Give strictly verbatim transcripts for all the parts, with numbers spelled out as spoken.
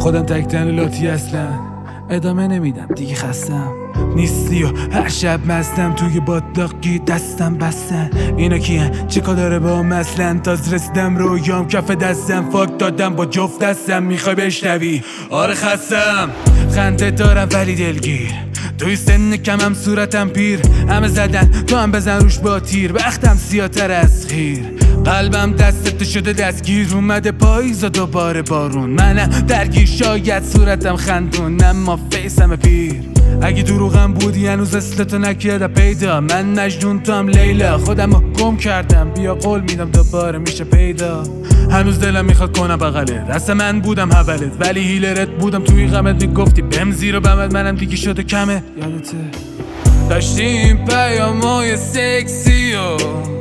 خودم تک تن لاتی اصلا ادامه نمیدم دیگه خستم نیستی و هر شب مستم توی بادلاقی دستم بستن اینا کیه چه کار داره با مثلا تاز رسیدم رویام کف دستم فاک دادم با جفت دستم میخوای بشنوی آره خستم خنده دارم ولی دلگیر توی سن کمم صورتم پیر همه زدن تو هم بزن روش با تیر بختم سیاتر از خیر قلبم دستت شده دستگیر اومده پاییز و دوباره بارون منم درگیر شاید صورتم خندون اما فیسم پیر اگه دروغم بودی هنوز اصلتو نکرده پیدا من مجنون تو هم لیلا خودم رو گم کردم بیا قول میدم دوباره میشه پیدا هنوز دلم میخواد کنم بغلت دست من بودم حولت ولی هیلرت بودم توی غمت میگفتی بهم زیر و بمت منم دیگه شده کمه یادته داشتیم پیامای سکسی و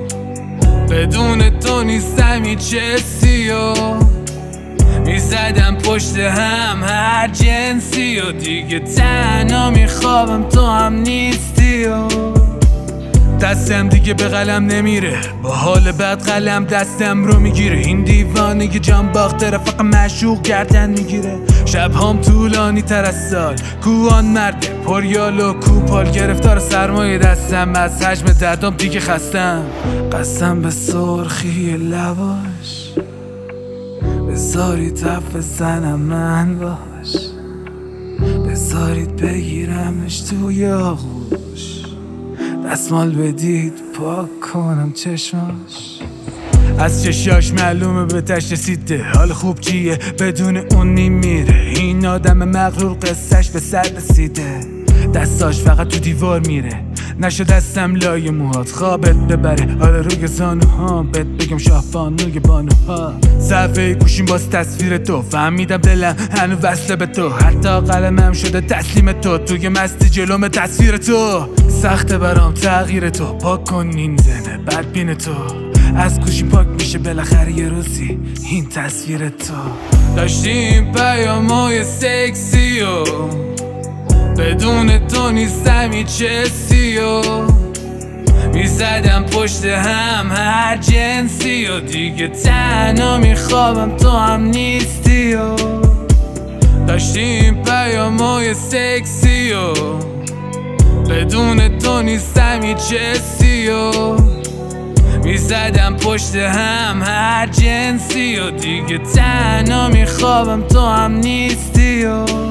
بدون تو نیستم هیچ حسی و میزدم پشت هم هر جنسی و دیگه تنها میخوابم تو هم نیستی و دستم دیگه به قلم نمیره با حال بد قلم دستم رو میگیره این دیوانه یه جان باخته رفاق معشوق گردن میگیره شب هم طولانی تر از سال کوان مرده پریال و کوپال گرفتار سرمایه دستم از حجم دردم دیگه خستم قسم به سرخی لباش بذارید حرف بزنم من باش بذارید بگیرمش توی آغوش دستمال بدید پاک کنم چشماش از چشاش معلومه به تشت رسیده حال خوب چیه بدون اون میمیره این آدم مغرور قصهش به سر رسیده دستاش فقط تو دیوار میره نشد دستم لای موهات خوابت ببره آره روی زانوها بهت بگم شاهبانوی بانوها صفحه گوشیم باز تصویر تو فهمیدم دلم هنو وصله به تو حتی قلمم شده تسلیم تو توی مستی جلوم تصویر تو سخته برام تغییر تو پاک کن این زنه بدبین تو از گوشیم پاک میشه بالاخره یه روزی این تصویر تو داشتیم پیامای سکسی و بدون تو نیستم هیچ حسی و میزدم پشت هم هر جنسی و دیگه تنها میخوابم تو هم نیستی و داشتیم پیامای سکسی و بدون تو نیستم هیچ حسی و میزدم پشت هم هر جنسی و دیگه تنها میخوابم تو هم نیستی و